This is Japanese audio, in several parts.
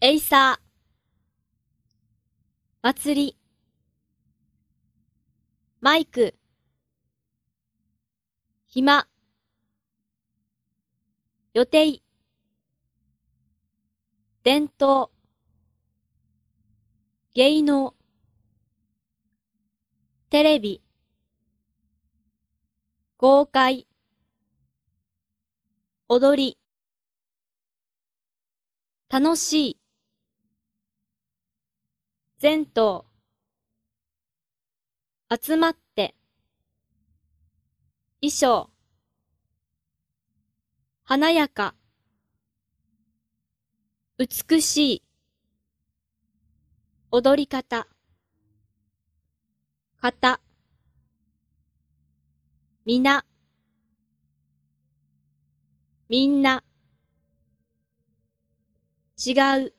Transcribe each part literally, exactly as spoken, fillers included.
エイサー、祭り、マイク、暇、予定、伝統、芸能、テレビ、豪快、踊り、楽しい、全頭、集まって、衣装、華やか、美しい、踊り方、型、みな、みんな、違う、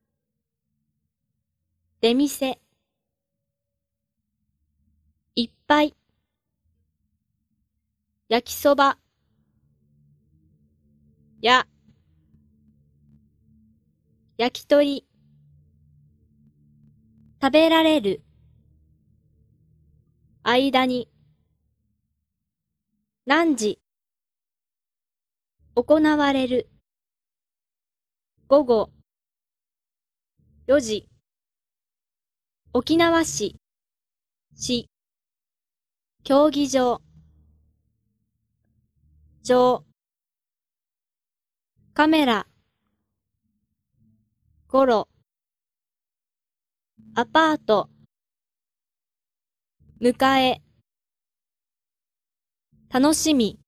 出店、いっぱい、焼きそば、や、焼き鳥、食べられる、間に、何時、行われる、午後、よじ、沖縄市、市、競技場、場、カメラ、ゴロ、アパート、迎え、楽しみ、